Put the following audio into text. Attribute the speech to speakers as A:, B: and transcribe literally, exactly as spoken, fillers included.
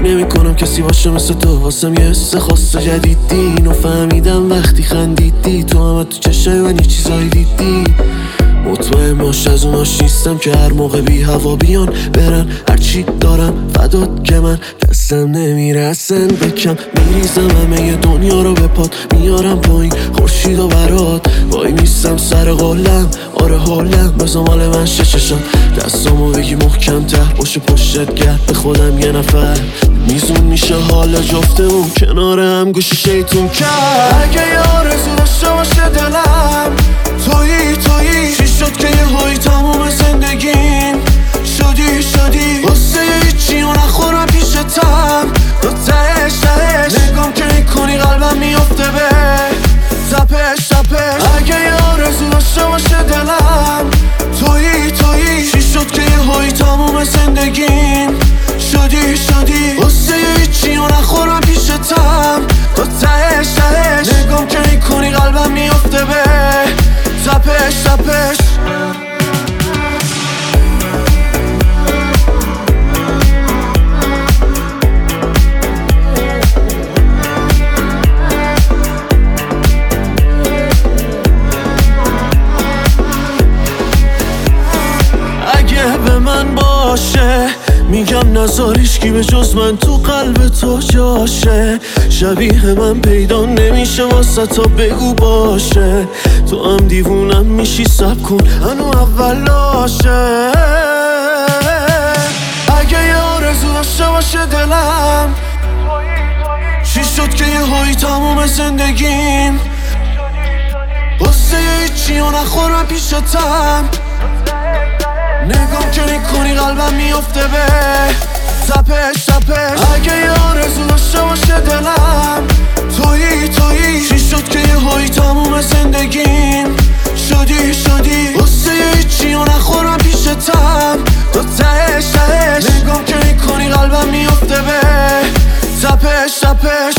A: نمی کنم کسی باشه مثل تو، واسم یه حس خاص جدیدی. اینو فهمیدم وقتی خندیدی، تو هم تو چشای من یه چیزایی دیدی. مطمئن باش از اوناش نیستم که هر موقع بی هوا بیان برن. هرچی دارم فدات که من دستم نمیرسن بکم. میریزم همه دنیا رو به پات، میارم پایین خورشید و برات. وای میستم سر قولم، آره حولم بزا مال من شششان. دستامو بگی محکم ته باشه پشتت گرد به خودم یه نفر. میزون میشه حال جفتمون کنار هم گوشی شیطون کرد. اگه یه آرزو داشته باشه دلم تویی تویی، چی شد که یه هایی تموم زندگیم شدی شدی. واسه هیچی و نخورم پیشتم تو تهش تهش. نگام که میکنی قلبم میافته به تپش تپش. اگه یه آرزو داشته باشه دلم تویی تویی، چی شد که یه هایی تموم زندگیم شدی شدی. واسه هیچی و نخورم پیشتم تو تهش تهش. نگام که میکنی قلبم میافته به تپش تپش. اگه به من باشه میگم نذاریش کی به جز من تو قلب تو جاشه. شبیه من پیدا نمیشه واسه تا بگو باشه. تو هم دیوونم میشی سب کن هنو اولاشه. اگه یه آرزو داشته باشه دلم چی شد که یه هایی تموم زندگیم واسه هیچی و نخورم پیشتم. نگام که میکنی قلبم میافته به تپش تپش. اگه یه آرزو داشته باشه دلم تویی تویی، چی شد که یه هایی تموم زندگیم شدی شدی. واسه هیچی و نخورم پیشتم تو تهش تهش. نگام که میکنی قلبم میافته به تپش تپش.